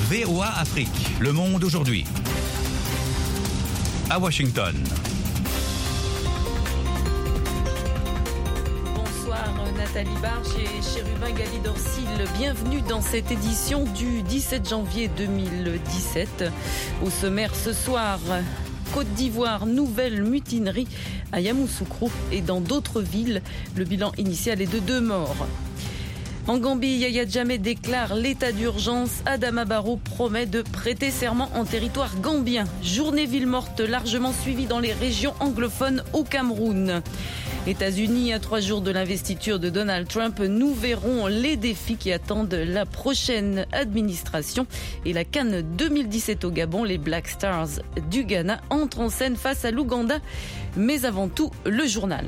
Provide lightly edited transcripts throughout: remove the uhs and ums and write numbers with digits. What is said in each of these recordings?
VOA Afrique, le monde aujourd'hui. À Washington. Bonsoir Nathalie Barge et Chérubin Galidorcil. Bienvenue dans cette édition du 17 janvier 2017. Au sommaire ce soir, Côte d'Ivoire, nouvelle mutinerie à Yamoussoukro et dans d'autres villes. Le bilan initial est de 2 morts. En Gambie, Yaya Jammeh déclare l'état d'urgence. Adama Barrow promet de prêter serment en territoire gambien. Journée ville morte largement suivie dans les régions anglophones au Cameroun. États-Unis, à 3 jours de l'investiture de Donald Trump, nous verrons les défis qui attendent la prochaine administration. Et la CAN 2017 au Gabon, les Black Stars du Ghana entrent en scène face à l'Ouganda. Mais avant tout, le journal.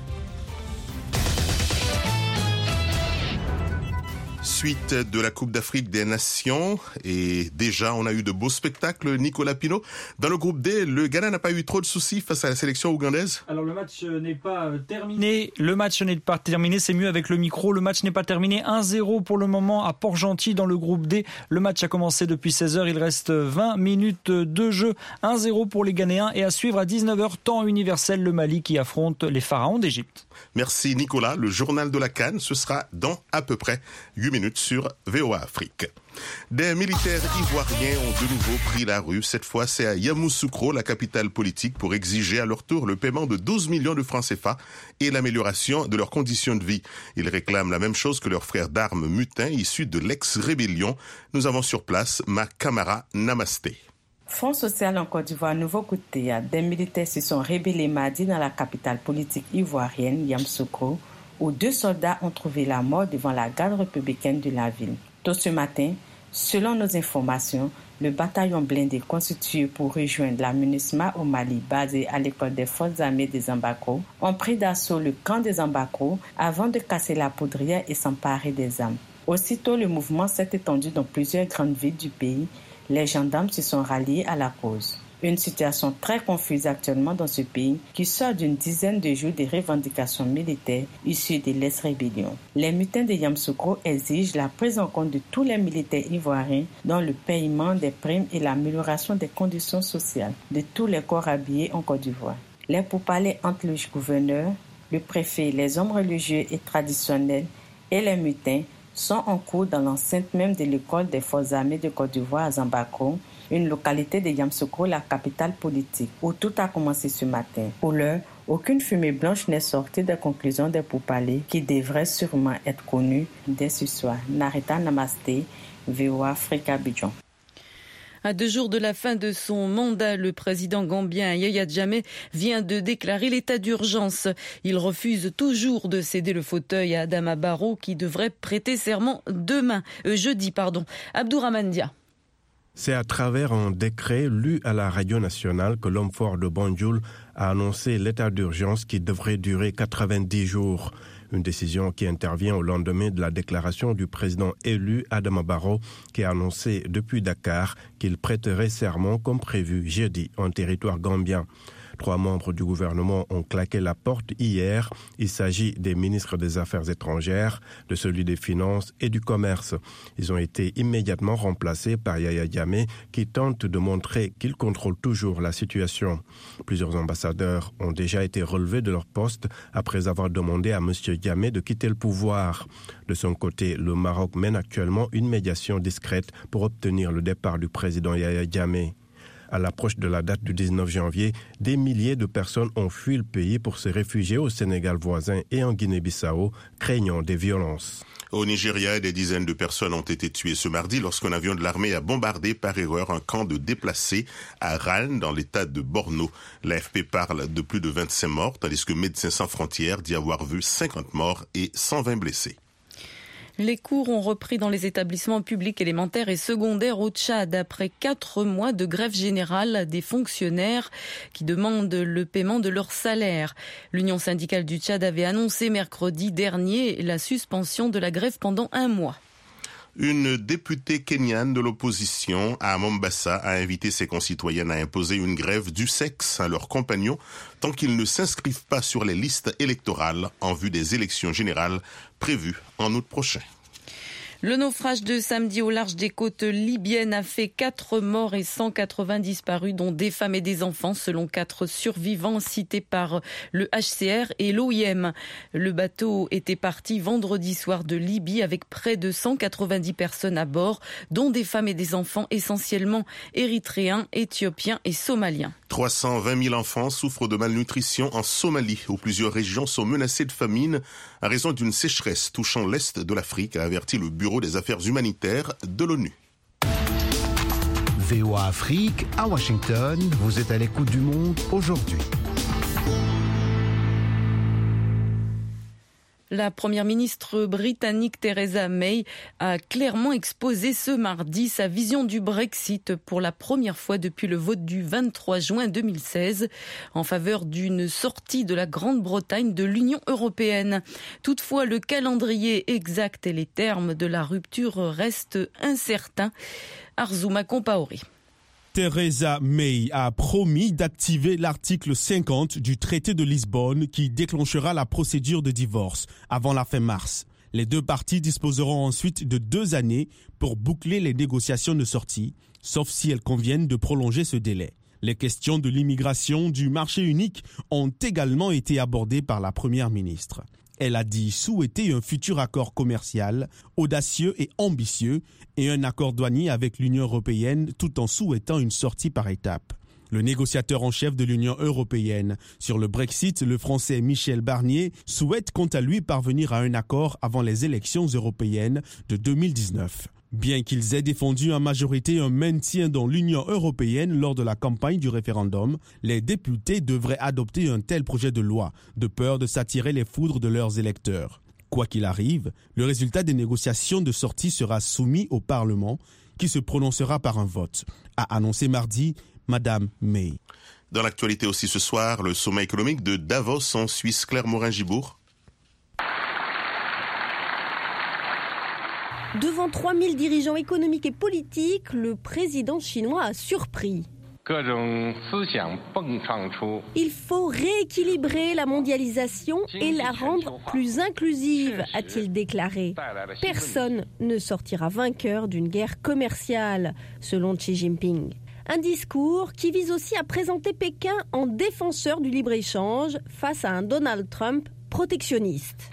Suite de la Coupe d'Afrique des Nations et déjà on a eu de beaux spectacles. Nicolas Pinault, dans le groupe D, le Ghana n'a pas eu trop de soucis face à la sélection ougandaise. Alors le match n'est pas terminé. C'est mieux avec le micro. Le match n'est pas terminé. 1-0 pour le moment à Port-Gentil dans le groupe D. Le match a commencé depuis 16h. Il reste 20 minutes de jeu. 1-0 pour les Ghanéens et à suivre à 19h temps universel le Mali qui affronte les pharaons d'Égypte. Merci Nicolas. Le journal de la CAN, ce sera dans à peu près 8 minutes sur VOA Afrique. Des militaires ivoiriens ont de nouveau pris la rue. Cette fois, c'est à Yamoussoukro, la capitale politique, pour exiger à leur tour le paiement de 12 millions de francs CFA et l'amélioration de leurs conditions de vie. Ils réclament la même chose que leurs frères d'armes mutins issus de l'ex-rébellion. Nous avons sur place ma Camara Namasté. Front social en Côte d'Ivoire, nouveau coup de théâtre. Des militaires se sont rébellés mardi dans la capitale politique ivoirienne, Yamoussoukro, où 2 soldats ont trouvé la mort devant la garde républicaine de la ville. Tôt ce matin, selon nos informations, le bataillon blindé constitué pour rejoindre la MINUSMA au Mali, basé à l'école des forces armées des Ambakro, ont pris d'assaut le camp des Ambakro avant de casser la poudrière et s'emparer des armes. Aussitôt, le mouvement s'est étendu dans plusieurs grandes villes du pays. Les gendarmes se sont ralliés à la cause. Une situation très confuse actuellement dans ce pays qui sort d'une dizaine de jours de revendications militaires issues de l'ex-rébellion. Les mutins de Yamoussoukro exigent la prise en compte de tous les militaires ivoiriens dans le paiement des primes et l'amélioration des conditions sociales de tous les corps habillés en Côte d'Ivoire. Les pourparlers entre le gouverneur, le préfet, les hommes religieux et traditionnels et les mutins sont en cours dans l'enceinte même de l'école des forces armées de Côte d'Ivoire à Zambakro, une localité de Yamoussoukro, la capitale politique, où tout a commencé ce matin. Pour l'heure, aucune fumée blanche n'est sortie des conclusions des pourparlers qui devraient sûrement être connues dès ce soir. Narita Namasté, VOA Afrique Abidjan. À 2 jours de la fin de son mandat, le président gambien Yaya Jammeh vient de déclarer l'état d'urgence. Il refuse toujours de céder le fauteuil à Adama Barrow qui devrait prêter serment jeudi. Abdourahmane Dia. C'est à travers un décret lu à la radio nationale que l'homme fort de Banjul a annoncé l'état d'urgence qui devrait durer 90 jours. Une décision qui intervient au lendemain de la déclaration du président élu Adama Barrow qui a annoncé depuis Dakar qu'il prêterait serment comme prévu jeudi en territoire gambien. 3 membres du gouvernement ont claqué la porte hier. Il s'agit des ministres des Affaires étrangères, de celui des Finances et du Commerce. Ils ont été immédiatement remplacés par Yaya Jammeh qui tente de montrer qu'il contrôle toujours la situation. Plusieurs ambassadeurs ont déjà été relevés de leur poste après avoir demandé à M. Jammeh de quitter le pouvoir. De son côté, le Maroc mène actuellement une médiation discrète pour obtenir le départ du président Yaya Jammeh. À l'approche de la date du 19 janvier, des milliers de personnes ont fui le pays pour se réfugier au Sénégal voisin et en Guinée-Bissau, craignant des violences. Au Nigeria, des dizaines de personnes ont été tuées ce mardi lorsqu'un avion de l'armée a bombardé par erreur un camp de déplacés à Raln, dans l'état de Borno. L'AFP parle de plus de 25 morts, tandis que Médecins sans frontières dit avoir vu 50 morts et 120 blessés. Les cours ont repris dans les établissements publics élémentaires et secondaires au Tchad après 4 mois de grève générale des fonctionnaires qui demandent le paiement de leur salaire. L'Union syndicale du Tchad avait annoncé mercredi dernier la suspension de la grève pendant 1 mois. Une députée kenyane de l'opposition à Mombasa a invité ses concitoyennes à imposer une grève du sexe à leurs compagnons tant qu'ils ne s'inscrivent pas sur les listes électorales en vue des élections générales prévues en août prochain. Le naufrage de samedi au large des côtes libyennes a fait 4 morts et 180 disparus, dont des femmes et des enfants, selon 4 survivants cités par le HCR et l'OIM. Le bateau était parti vendredi soir de Libye avec près de 190 personnes à bord, dont des femmes et des enfants essentiellement érythréens, éthiopiens et somaliens. 320 000 enfants souffrent de malnutrition en Somalie, où plusieurs régions sont menacées de famine à raison d'une sécheresse touchant l'Est de l'Afrique, a averti le Bureau des affaires humanitaires de l'ONU. VOA Afrique à Washington, vous êtes à l'écoute du monde aujourd'hui. La première ministre britannique Theresa May a clairement exposé ce mardi sa vision du Brexit pour la première fois depuis le vote du 23 juin 2016 en faveur d'une sortie de la Grande-Bretagne de l'Union européenne. Toutefois, le calendrier exact et les termes de la rupture restent incertains. Arzouma Compaoré. Theresa May a promis d'activer l'article 50 du traité de Lisbonne qui déclenchera la procédure de divorce avant la fin mars. Les deux parties disposeront ensuite de 2 années pour boucler les négociations de sortie, sauf si elles conviennent de prolonger ce délai. Les questions de l'immigration, du marché unique ont également été abordées par la première ministre. Elle a dit souhaiter un futur accord commercial audacieux et ambitieux et un accord douanier avec l'Union européenne tout en souhaitant une sortie par étapes. Le négociateur en chef de l'Union européenne sur le Brexit, le Français Michel Barnier, souhaite quant à lui parvenir à un accord avant les élections européennes de 2019. Bien qu'ils aient défendu en majorité un maintien dans l'Union européenne lors de la campagne du référendum, les députés devraient adopter un tel projet de loi, de peur de s'attirer les foudres de leurs électeurs. Quoi qu'il arrive, le résultat des négociations de sortie sera soumis au Parlement, qui se prononcera par un vote, a annoncé mardi Madame May. Dans l'actualité aussi ce soir, le sommet économique de Davos en Suisse, Claire Morin-Gibourg. Devant 3000 dirigeants économiques et politiques, le président chinois a surpris. Il faut rééquilibrer la mondialisation et la rendre plus inclusive, a-t-il déclaré. Personne ne sortira vainqueur d'une guerre commerciale, selon Xi Jinping. Un discours qui vise aussi à présenter Pékin en défenseur du libre-échange face à un Donald Trump protectionniste.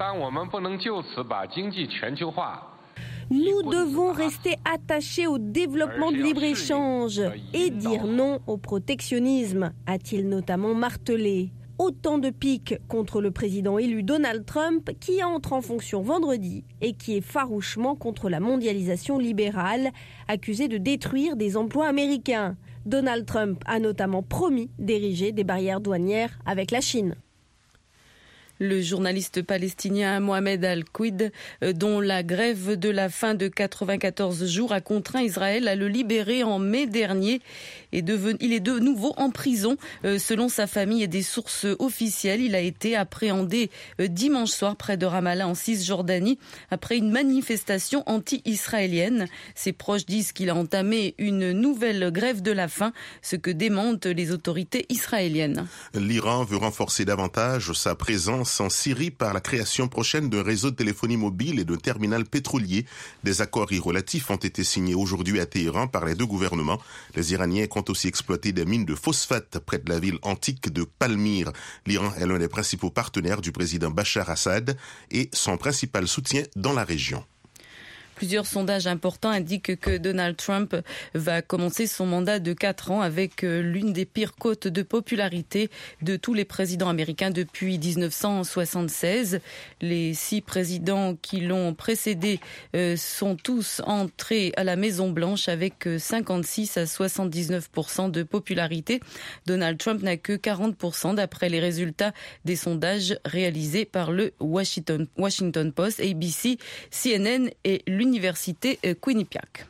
Nous devons rester attachés au développement du libre-échange et dire non au protectionnisme, a-t-il notamment martelé. Autant de piques contre le président élu Donald Trump qui entre en fonction vendredi et qui est farouchement contre la mondialisation libérale, accusé de détruire des emplois américains. Donald Trump a notamment promis d'ériger des barrières douanières avec la Chine. Le journaliste palestinien Mohamed Al-Quid, dont la grève de la faim de 94 jours a contraint Israël à le libérer en mai dernier. Il est de nouveau en prison. Selon sa famille et des sources officielles, il a été appréhendé dimanche soir près de Ramallah en Cisjordanie après une manifestation anti-israélienne. Ses proches disent qu'il a entamé une nouvelle grève de la faim, ce que démentent les autorités israéliennes. L'Iran veut renforcer davantage sa présence en Syrie par la création prochaine d'un réseau de téléphonie mobile et de terminal pétrolier. Des accords relatifs ont été signés aujourd'hui à Téhéran par les deux gouvernements. Les Iraniens comptent aussi exploiter des mines de phosphate près de la ville antique de Palmyre. L'Iran est l'un des principaux partenaires du président Bachar Assad et son principal soutien dans la région. Plusieurs sondages importants indiquent que Donald Trump va commencer son mandat de 4 ans avec l'une des pires cotes de popularité de tous les présidents américains depuis 1976. Les 6 présidents qui l'ont précédé sont tous entrés à la Maison-Blanche avec 56 à 79% de popularité. Donald Trump n'a que 40% d'après les résultats des sondages réalisés par le Washington Post, ABC, CNN et l'Université Quinnipiac.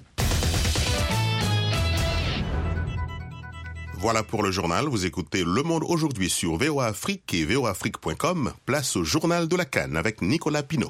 Voilà pour le journal. Vous écoutez Le Monde aujourd'hui sur VOA Afrique et voaafrique.com. Place au journal de la CAN avec Nicolas Pinault.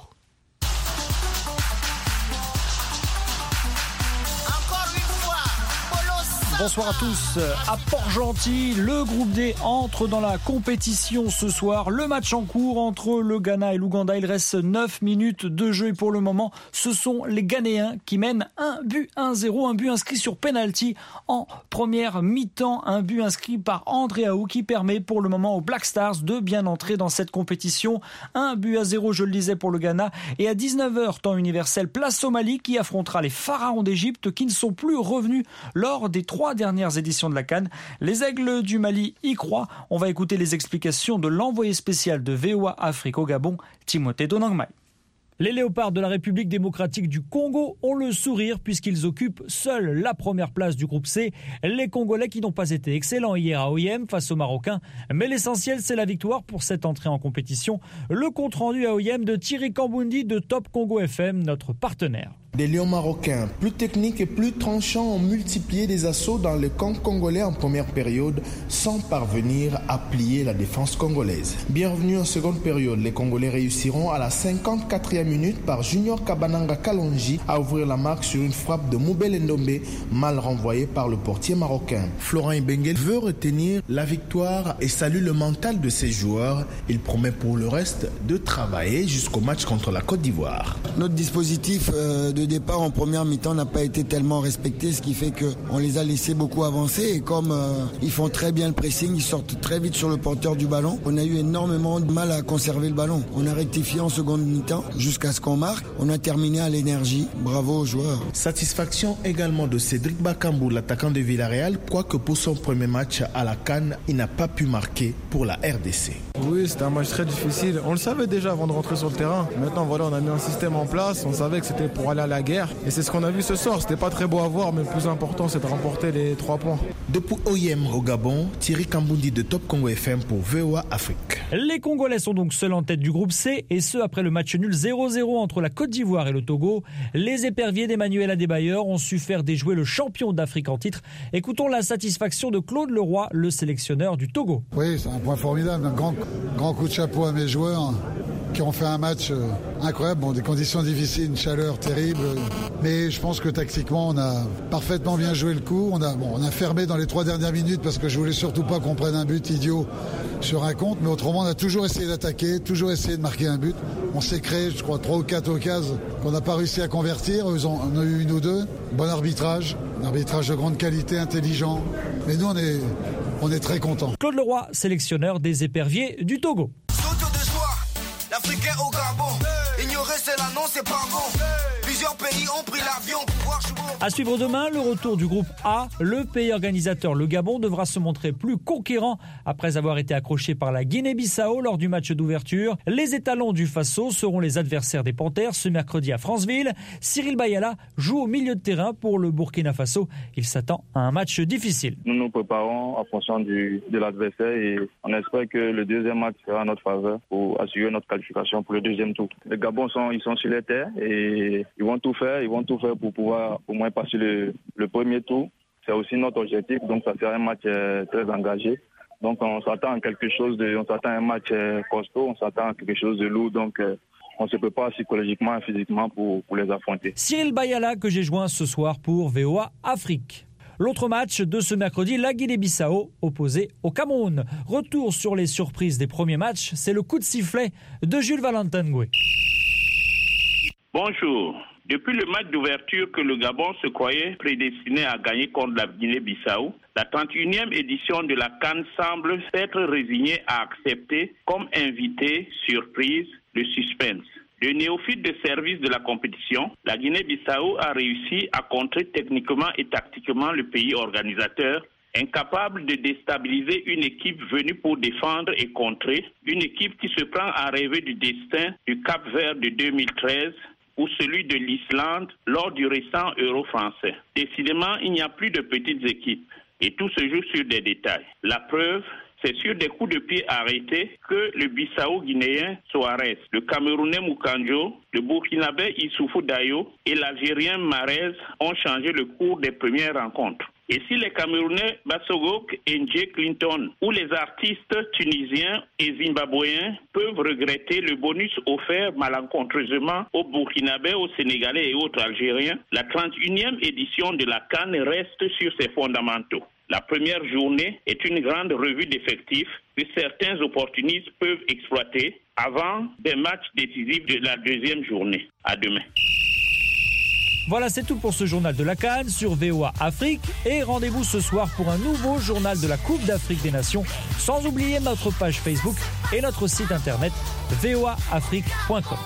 bonsoir à tous. À Port-Gentil, le groupe D entre dans la compétition ce soir. Le match en cours entre le Ghana et l'Ouganda. Il reste 9 minutes de jeu et pour le moment, ce sont les Ghanéens qui mènent 1-0. Un but inscrit sur penalty en première mi-temps. Un but inscrit par André Aou qui permet pour le moment aux Black Stars de bien entrer dans cette compétition. 1-0, je le disais, pour le Ghana. Et à 19h, temps universel, place au Mali qui affrontera les Pharaons d'Égypte qui ne sont plus revenus lors des 3 dernières éditions de la CAN. Les Aigles du Mali y croient. On va écouter les explications de l'envoyé spécial de VOA Afrique au Gabon, Timothée Donangmai. Les léopards de la République démocratique du Congo ont le sourire puisqu'ils occupent seuls la première place du groupe C. Les Congolais qui n'ont pas été excellents hier à OIM face aux Marocains. Mais l'essentiel, c'est la victoire pour cette entrée en compétition. Le compte-rendu à OIM de Thierry Kambundi de Top Congo FM, notre partenaire. Les Lions marocains, plus techniques et plus tranchants, ont multiplié les assauts dans le camp congolais en première période sans parvenir à plier la défense congolaise. Bienvenue en seconde période, les Congolais réussiront à la 54e minute par Junior Kabananga Kalonji à ouvrir la marque sur une frappe de Moubel Ndombe, mal renvoyée par le portier marocain. Florent Ibenge veut retenir la victoire et salue le mental de ses joueurs. Il promet pour le reste de travailler jusqu'au match contre la Côte d'Ivoire. Notre dispositif de départ en première mi-temps n'a pas été tellement respecté, ce qui fait qu'on les a laissés beaucoup avancer et comme ils font très bien le pressing, ils sortent très vite sur le porteur du ballon, on a eu énormément de mal à conserver le ballon. On a rectifié en seconde mi-temps jusqu'à ce qu'on marque, on a terminé à l'énergie, bravo aux joueurs. Satisfaction également de Cédric Bakambu, l'attaquant de Villarreal, quoique pour son premier match à la CAN, il n'a pas pu marquer pour la RDC. Oui, c'était un match très difficile, on le savait déjà avant de rentrer sur le terrain. Maintenant voilà, on a mis un système en place, on savait que c'était pour aller à la guerre et c'est ce qu'on a vu ce soir. C'était pas très beau à voir, mais le plus important c'est de remporter les 3 points. Depuis OIM au Gabon, Thierry Kambundi de Top Congo FM pour VOA Afrique. Les Congolais sont donc seuls en tête du groupe C et ce après le match nul 0-0 entre la Côte d'Ivoire et le Togo. Les éperviers d'Emmanuel Adebayor ont su faire déjouer le champion d'Afrique en titre. Écoutons la satisfaction de Claude Leroy, le sélectionneur du Togo. Oui, c'est un point formidable, un grand coup de chapeau à mes joueurs qui ont fait un match incroyable. Bon, des conditions difficiles, une chaleur terrible, mais je pense que tactiquement on a parfaitement bien joué le coup. On a fermé dans les 3 dernières minutes parce que je voulais surtout pas qu'on prenne un but idiot sur un compte, mais autrement on a toujours essayé d'attaquer, toujours essayé de marquer un but. On s'est créé, je crois, 3 ou 4 occasions qu'on n'a pas réussi à convertir. Eux en ont eu 1 ou 2. Bon arbitrage, un arbitrage de grande qualité, intelligent. Mais nous on est très contents. Claude Leroy, sélectionneur des éperviers du Togo. L'Africain au Gabon, ignorer c'est là, non c'est pas bon. Plusieurs pays ont pris l'avion pour voir jouer. À suivre demain, le retour du groupe A. Le pays organisateur, le Gabon, devra se montrer plus conquérant après avoir été accroché par la Guinée-Bissau lors du match d'ouverture. Les étalons du Faso seront les adversaires des Panthères ce mercredi à Franceville. Cyril Bayala joue au milieu de terrain pour le Burkina Faso. Il s'attend à un match difficile. Nous nous préparons en fonction de l'adversaire et on espère que le deuxième match sera en notre faveur pour assurer notre qualification pour le deuxième tour. Les Gabons ils sont sur les terres et ils vont tout faire pour pouvoir au moins passer le premier tour. C'est aussi notre objectif, donc ça sera un match très engagé. Donc on s'attend à un match costaud, on s'attend à quelque chose de lourd, donc on se prépare psychologiquement et physiquement pour les affronter. Cyril Bayala que j'ai joint ce soir pour VOA Afrique. L'autre match de ce mercredi, la Guinée-Bissau opposée au Cameroun. Retour sur les surprises des premiers matchs, c'est le coup de sifflet de Jules Valentin Ngoué. Bonjour. Depuis le match d'ouverture que le Gabon se croyait prédestiné à gagner contre la Guinée-Bissau, la 31e édition de la CAN semble s'être résignée à accepter comme invité surprise le suspense. De néophyte de service de la compétition, la Guinée-Bissau a réussi à contrer techniquement et tactiquement le pays organisateur, incapable de déstabiliser une équipe venue pour défendre et contrer, une équipe qui se prend à rêver du destin du Cap-Vert de 2013 ou celui de l'Islande lors du récent Euro français. Décidément, il n'y a plus de petites équipes et tout se joue sur des détails. La preuve, c'est sur des coups de pied arrêtés que le Bissau-Guinéen Soares, le Camerounais Moukanjo, le Burkinabé Issoufou Dayo et l'Algérien Marez ont changé le cours des premières rencontres. Et si les Camerounais Bassogok et Njé Clinton ou les artistes tunisiens et zimbabwéens peuvent regretter le bonus offert malencontreusement aux Burkinabés, aux Sénégalais et autres Algériens, la 31e édition de la CAN reste sur ses fondamentaux. La première journée est une grande revue d'effectifs que certains opportunistes peuvent exploiter avant des matchs décisifs de la deuxième journée. À demain. Voilà, c'est tout pour ce journal de la CAN sur VOA Afrique. Et rendez-vous ce soir pour un nouveau journal de la Coupe d'Afrique des Nations. Sans oublier notre page Facebook et notre site internet voaafrique.com.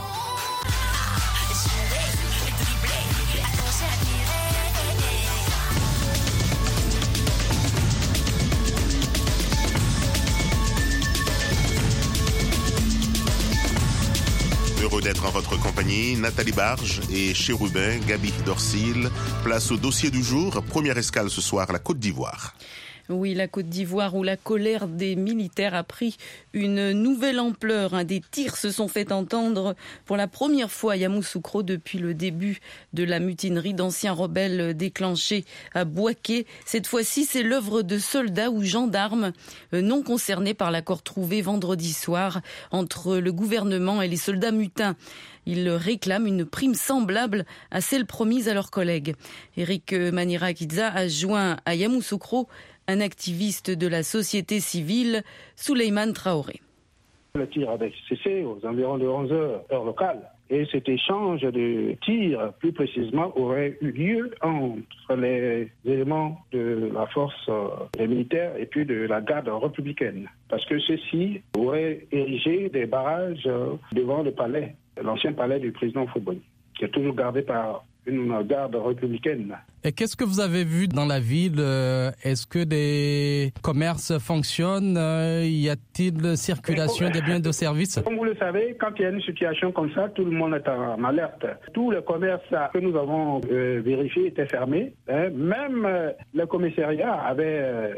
Heureux d'être en votre compagnie, Nathalie Barge et Chérubin Gaby Dorsil. Place au dossier du jour. Première escale ce soir, la Côte d'Ivoire. Oui, la Côte d'Ivoire où la colère des militaires a pris une nouvelle ampleur. Des tirs se sont fait entendre pour la première fois à Yamoussoukro depuis le début de la mutinerie d'anciens rebelles déclenchée à Bouaké. Cette fois-ci, c'est l'œuvre de soldats ou gendarmes non concernés par l'accord trouvé vendredi soir entre le gouvernement et les soldats mutins. Ils réclament une prime semblable à celle promise à leurs collègues. Eric Manirakidza a joint à Yamoussoukro un activiste de la société civile, Souleymane Traoré. Le tir avait cessé aux environs de 11h, heure locale. Et cet échange de tirs, plus précisément, aurait eu lieu entre les éléments de la force des militaires et puis de la garde républicaine. Parce que ceux-ci auraient érigé des barrages devant le palais, l'ancien palais du président Faure-Gbagni, qui est toujours gardé par une garde républicaine. Et qu'est-ce que vous avez vu dans la ville? Est-ce que des commerces fonctionnent? Y a-t-il circulation des biens et de services? Comme vous le savez, quand il y a une situation comme ça, tout le monde est en alerte. Tous les commerces que nous avons vérifiés étaient fermés. Même le commissariat avait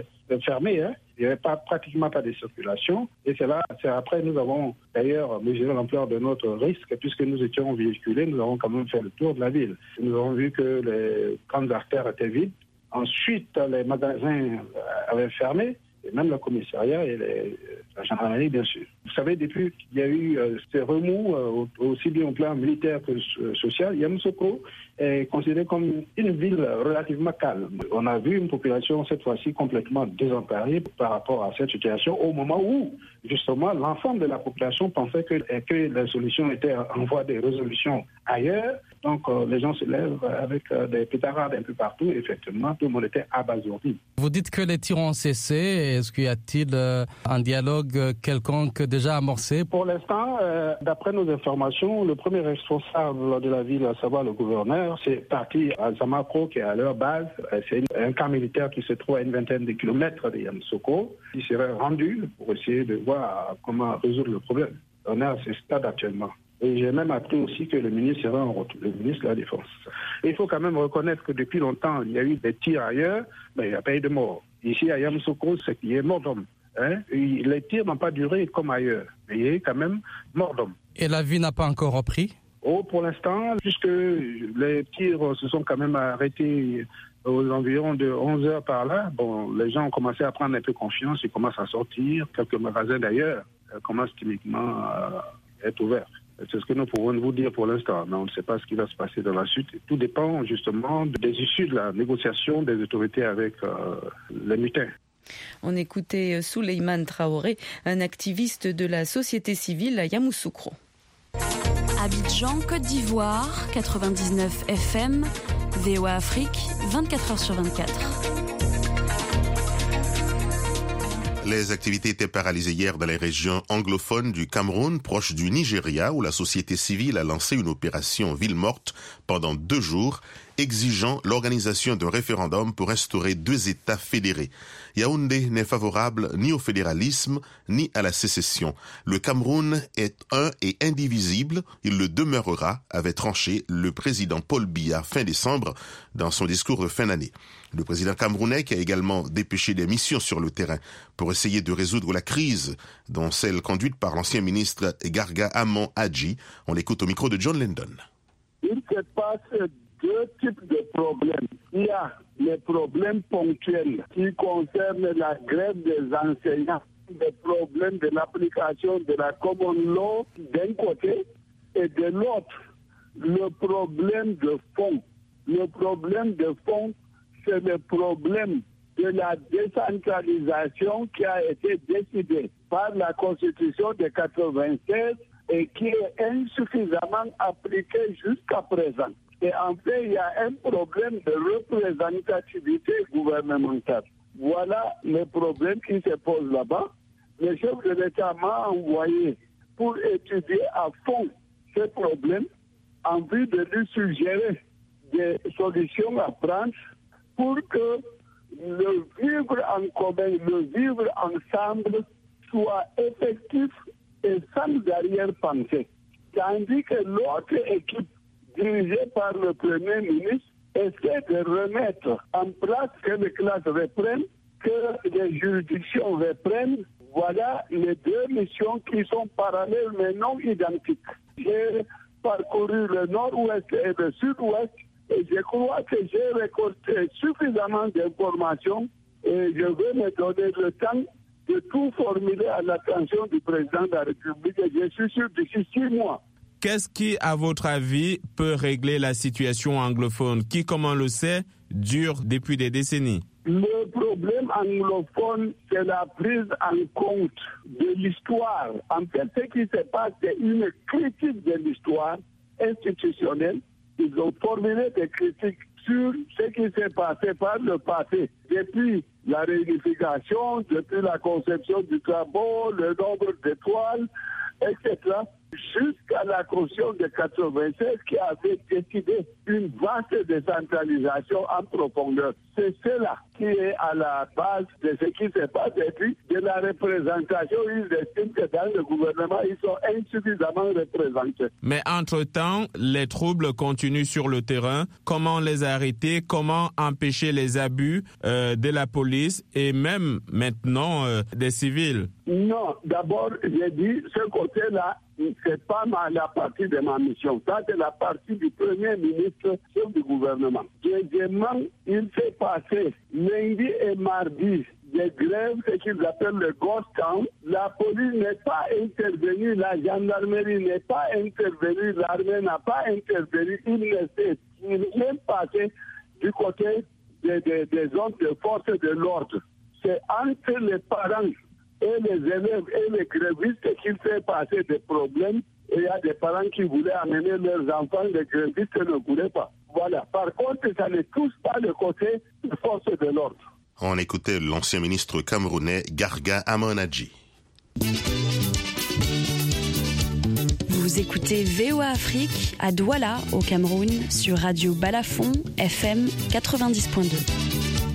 fermé. Il n'y avait pratiquement pas de circulation. Et c'est après nous avons d'ailleurs mesuré l'ampleur de notre risque, puisque nous étions véhiculés, nous avons quand même fait le tour de la ville. Nous avons vu que les grandes artères étaient vides. Ensuite, les magasins avaient fermé, et même le commissariat et la gendarmerie, bien sûr. Vous savez, depuis qu'il y a eu ces remous, aussi bien au plan militaire que social, Yamoussoukro est considéré comme une ville relativement calme. On a vu une population, cette fois-ci, complètement désemparée par rapport à cette situation, au moment où, justement, l'ensemble de la population pensait que la solution était en voie de résolution ailleurs. Donc, les gens se lèvent avec des pétarades un peu partout. Et effectivement, tout le monde était abasourdi. Vous dites que les tirs ont cessé. Est-ce qu'il y a-t-il un dialogue quelconque déjà amorcé? Pour l'instant, d'après nos informations, le premier responsable de la ville, à savoir le gouverneur, c'est parti à Zamakro, qui est à leur base. C'est un camp militaire qui se trouve à une vingtaine de kilomètres de Yamoussoukro. Il serait rendu pour essayer de voir comment résoudre le problème. On est à ce stade actuellement. Et j'ai même appris aussi que le ministre serait en route, le ministre de la Défense. Et il faut quand même reconnaître que depuis longtemps, il y a eu des tirs ailleurs, mais il n'y a pas eu de morts. Ici, à Yamoussoukro, c'est qu'il y a mort d'homme. Les tirs n'ont pas duré comme ailleurs, mais il y a eu quand même mort d'homme. Et la vie n'a pas encore repris? Pour l'instant, puisque les tirs se sont quand même arrêtés aux environs de 11 heures par là, les gens ont commencé à prendre un peu confiance, ils commencent à sortir. Quelques magasins d'ailleurs commencent typiquement à être ouverts. C'est ce que nous pouvons vous dire pour l'instant, mais on ne sait pas ce qui va se passer dans la suite. Tout dépend justement des issues de la négociation des autorités avec les mutins. On écoutait Souleymane Traoré, un activiste de la société civile à Yamoussoukro. Abidjan, Côte d'Ivoire, 99 FM, VOA Afrique, 24h sur 24. Les activités étaient paralysées hier dans les régions anglophones du Cameroun, proche du Nigeria, où la société civile a lancé une opération ville morte pendant 2 jours, exigeant l'organisation d'un référendum pour instaurer 2 États fédérés. Yaoundé n'est favorable ni au fédéralisme, ni à la sécession. Le Cameroun est un et indivisible, il le demeurera, avait tranché le président Paul Biya fin décembre dans son discours de fin d'année. Le président camerounais qui a également dépêché des missions sur le terrain pour essayer de résoudre la crise, dont celle conduite par l'ancien ministre Garga Amon Hadji. On l'écoute au micro de John Lendon. Il se passe 2 types de problèmes. Il y a les problèmes ponctuels qui concernent la grève des enseignants, les problèmes de l'application de la common law d'un côté et de l'autre, le problème de fond. Le problème de fond, c'est le problème de la décentralisation qui a été décidée par la Constitution de 1996 et qui est insuffisamment appliquée jusqu'à présent. Et en fait, il y a un problème de représentativité gouvernementale. Voilà le problème qui se pose là-bas. Le chef de l'État m'a envoyé pour étudier à fond ce problème en vue de lui suggérer des solutions à prendre pour que le vivre en commun, le vivre ensemble soit effectif et sans arrière-pensée. Tandis que l'autre équipe dirigée par le Premier ministre essaie de remettre en place que les classes reprennent, que les juridictions reprennent. Voilà les deux missions qui sont parallèles mais non identiques. J'ai parcouru le nord-ouest et le sud-ouest et je crois que j'ai récolté suffisamment d'informations et je vais me donner le temps de tout formuler à l'attention du président de la République et je suis sûr d'ici 6 mois. Qu'est-ce qui, à votre avis, peut régler la situation anglophone qui, comme on le sait, dure depuis des décennies? Le problème anglophone, c'est la prise en compte de l'histoire. En fait, ce qui se passe, c'est une critique de l'histoire institutionnelle. Ils ont formulé des critiques sur ce qui s'est passé par le passé, depuis la réunification, depuis la conception du drapeau, le nombre d'étoiles, etc., jusqu'à la Constitution de 1996 qui avait décidé une vaste décentralisation en profondeur. C'est cela qui est à la base de ce qui se passe et puis de la représentation. Ils estiment que dans le gouvernement, ils sont insuffisamment représentés. Mais entre-temps, les troubles continuent sur le terrain. Comment les arrêter? Comment empêcher les abus de la police et même maintenant des civils? Non, d'abord, j'ai dit, ce côté-là, c'est pas la partie de ma mission. Ça, c'est la partie du Premier ministre, chef du gouvernement. Deuxièmement, il s'est passé lundi et mardi des grèves, ce qu'ils appellent le ghost town. La police n'est pas intervenue, la gendarmerie n'est pas intervenue, l'armée n'a pas intervenu. Il ne s'est rien passé du côté des hommes de force de l'ordre. C'est entre les parents et les élèves et les grévistes qui fait passer des problèmes. Et il y a des parents qui voulaient amener leurs enfants, les grévistes ne voulaient pas. Voilà. Par contre, ça ne touche pas le côté des forces de l'ordre. On écoutait l'ancien ministre camerounais Garga Amonadji. Vous écoutez VOA Afrique à Douala, au Cameroun, sur Radio Balafon, FM 90.2.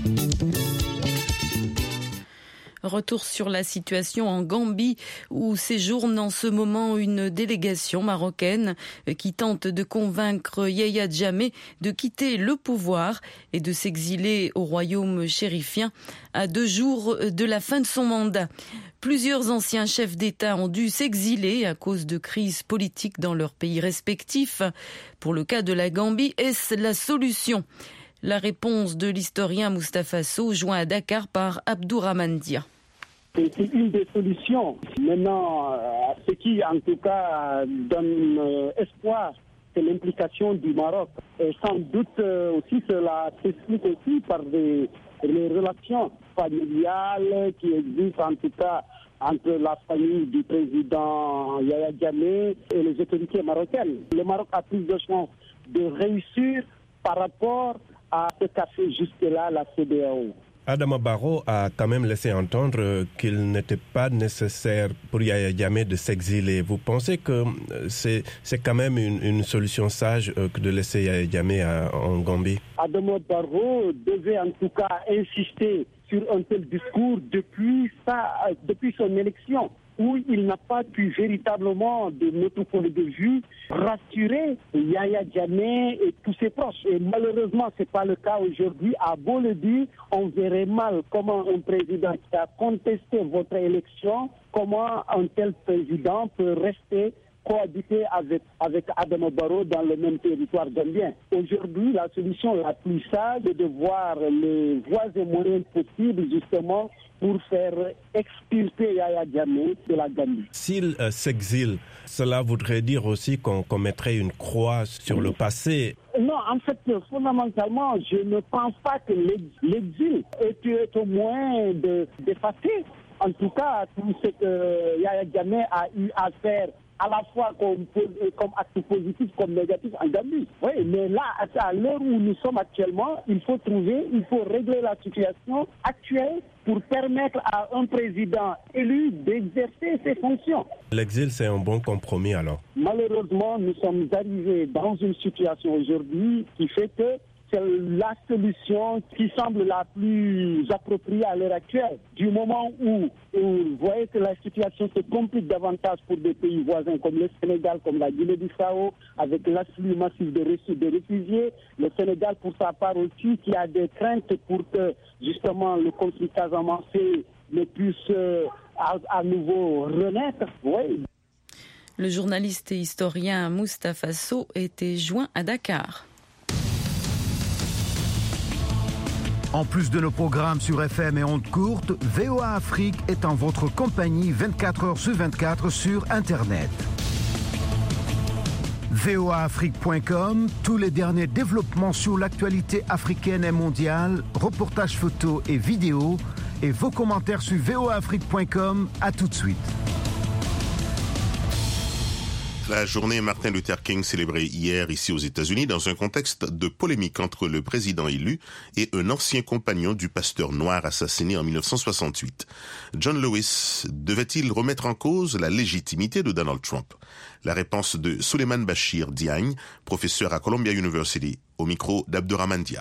Retour sur la situation en Gambie où séjourne en ce moment une délégation marocaine qui tente de convaincre Yaya Jammeh de quitter le pouvoir et de s'exiler au royaume chérifien à 2 jours de la fin de son mandat. Plusieurs anciens chefs d'État ont dû s'exiler à cause de crises politiques dans leurs pays respectifs. Pour le cas de la Gambie, est-ce la solution ? La réponse de l'historien Moustapha Sow, joint à Dakar par Abdourahmane Dia. C'est une des solutions. Maintenant, ce qui en tout cas donne espoir, c'est l'implication du Maroc. Et sans doute aussi cela s'explique aussi par les relations familiales qui existent en tout cas entre la famille du président Yaya Jammeh et les autorités marocaines. Le Maroc a plus de chances de réussir par rapport à ce qu'a fait jusque-là la CEDEAO. Adama Barrow a quand même laissé entendre qu'il n'était pas nécessaire pour Yaya Jammeh de s'exiler. Vous pensez que c'est quand même une solution sage que de laisser Yaya Jammeh en Gambie? Adama Barrow devait en tout cas insister sur un tel discours depuis son élection, où il n'a pas pu véritablement, de notre point de vue, rassurer Yaya Jammeh et tous ses proches. Et malheureusement, ce n'est pas le cas aujourd'hui. À beau le dire, on verrait mal comment un président qui a contesté votre élection, comment un tel président peut rester cohabiter avec Adama Barrow dans le même territoire gambien. Aujourd'hui, la solution la plus sage est de voir les voies et moyens possibles justement pour faire expulser Yaya Jammeh de la Gambie. S'il s'exile, cela voudrait dire aussi qu'on mettrait une croix sur le passé. Non, en fait, fondamentalement, je ne pense pas que l'exil est au moyen d'effacer. En tout cas, tout ce que Yaya Jammeh a eu à faire à la fois comme acte positif, comme négatif en Gambie. Oui, mais là, à l'heure où nous sommes actuellement, il faut régler la situation actuelle pour permettre à un président élu d'exercer ses fonctions. L'exil, c'est un bon compromis alors? Malheureusement, nous sommes arrivés dans une situation aujourd'hui qui fait que c'est la solution qui semble la plus appropriée à l'heure actuelle. Du moment où vous voyez que la situation se complique davantage pour des pays voisins comme le Sénégal, comme la Guinée-Bissau, avec l'afflux massif de réfugiés, le Sénégal pour sa part aussi qui a des craintes pour que justement le conflit casamancé ne puisse à nouveau renaître. Oui. Le journaliste et historien Moustapha Sow était joint à Dakar. En plus de nos programmes sur FM et ondes courtes, VOA Afrique est en votre compagnie 24 heures sur 24 sur Internet. voaafrique.com, tous les derniers développements sur l'actualité africaine et mondiale, reportages photos et vidéos, et vos commentaires sur voaafrique.com. À tout de suite. La journée Martin Luther King célébrée hier ici aux États-Unis dans un contexte de polémique entre le président élu et un ancien compagnon du pasteur noir assassiné en 1968. John Lewis devait-il remettre en cause la légitimité de Donald Trump? La réponse de Souleymane Bachir Diagne, professeur à Columbia University, au micro d'Abdourahmane Dia.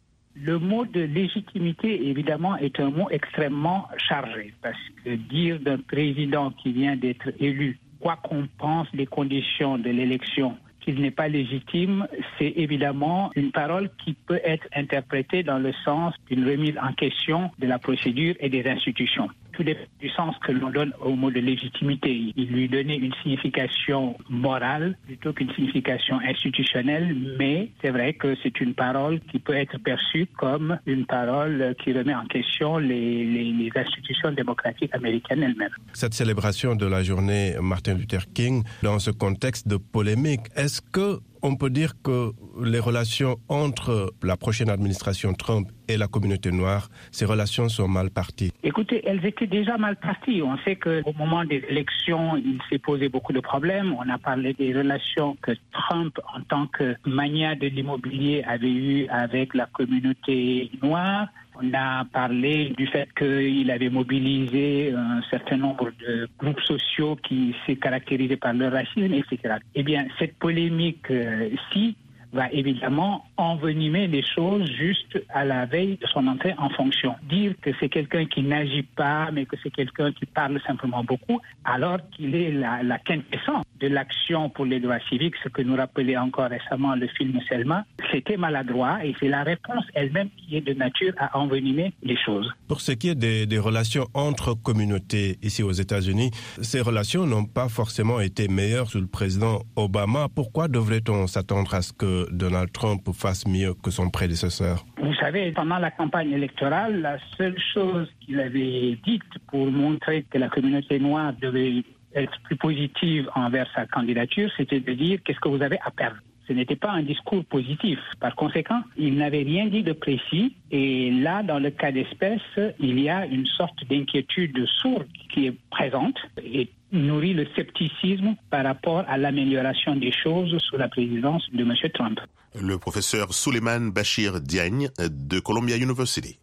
Le mot de légitimité, évidemment, est un mot extrêmement chargé, parce que dire d'un président qui vient d'être élu, quoi qu'on pense des conditions de l'élection, qu'il n'est pas légitime, c'est évidemment une parole qui peut être interprétée dans le sens d'une remise en question de la procédure et des institutions. Tout dépend du sens que l'on donne au mot de légitimité. Il lui donnait une signification morale plutôt qu'une signification institutionnelle, mais c'est vrai que c'est une parole qui peut être perçue comme une parole qui remet en question les institutions démocratiques américaines elles-mêmes. Cette célébration de la journée Martin Luther King, dans ce contexte de polémique, est-ce que on peut dire que les relations entre la prochaine administration Trump et la communauté noire, ces relations sont mal parties? Écoutez, elles étaient déjà mal parties. On sait qu'au moment des élections, il s'est posé beaucoup de problèmes. On a parlé des relations que Trump, en tant que magnat de l'immobilier, avait eues avec la communauté noire. On a parlé du fait qu'il avait mobilisé un certain nombre de groupes sociaux qui s'est caractérisés par le racisme, etc. Eh bien, cette polémique-ci va évidemment envenimer les choses juste à la veille de son entrée en fonction. Dire que c'est quelqu'un qui n'agit pas, mais que c'est quelqu'un qui parle simplement beaucoup, alors qu'il est la quintessence de l'action pour les droits civiques, ce que nous rappelait encore récemment le film Selma, c'était maladroit et c'est la réponse elle-même qui est de nature à envenimer les choses. Pour ce qui est des relations entre communautés ici aux États-Unis, ces relations n'ont pas forcément été meilleures sous le président Obama. Pourquoi devrait-on s'attendre à ce que Donald Trump fasse mieux que son prédécesseur? Vous savez, pendant la campagne électorale, la seule chose qu'il avait dite pour montrer que la communauté noire devait être plus positive envers sa candidature, c'était de dire qu'est-ce que vous avez à perdre. Ce n'était pas un discours positif. Par conséquent, il n'avait rien dit de précis. Et là, dans le cas d'espèce, il y a une sorte d'inquiétude sourde qui est présente et nourrit le scepticisme par rapport à l'amélioration des choses sous la présidence de M. Trump. Le professeur Souleymane Bachir Diagne de Columbia University.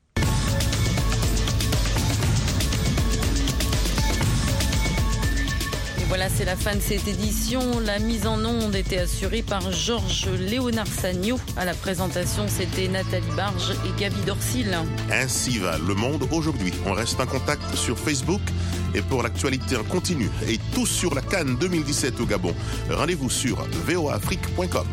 Voilà, c'est la fin de cette édition. La mise en onde était assurée par Georges Léonard Sagno. À la présentation, c'était Nathalie Barge et Gaby Dorsil. Ainsi va le monde aujourd'hui. On reste en contact sur Facebook. Et pour l'actualité en continu et tout sur la CAN 2017 au Gabon, rendez-vous sur voaafrique.com.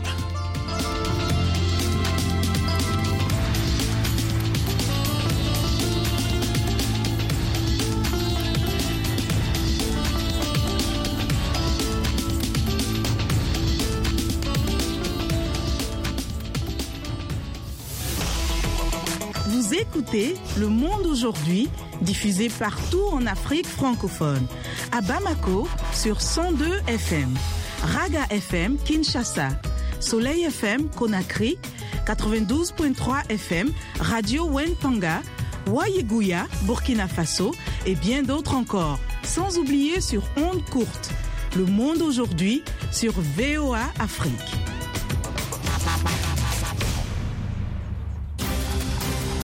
Vous écoutez Le Monde aujourd'hui, diffusé partout en Afrique francophone. À Bamako, sur 102 FM. Raga FM, Kinshasa. Soleil FM, Conakry. 92.3 FM, Radio Wentanga. Wayeguya, Burkina Faso. Et bien d'autres encore. Sans oublier sur ondes courtes. Le Monde aujourd'hui, sur VOA Afrique.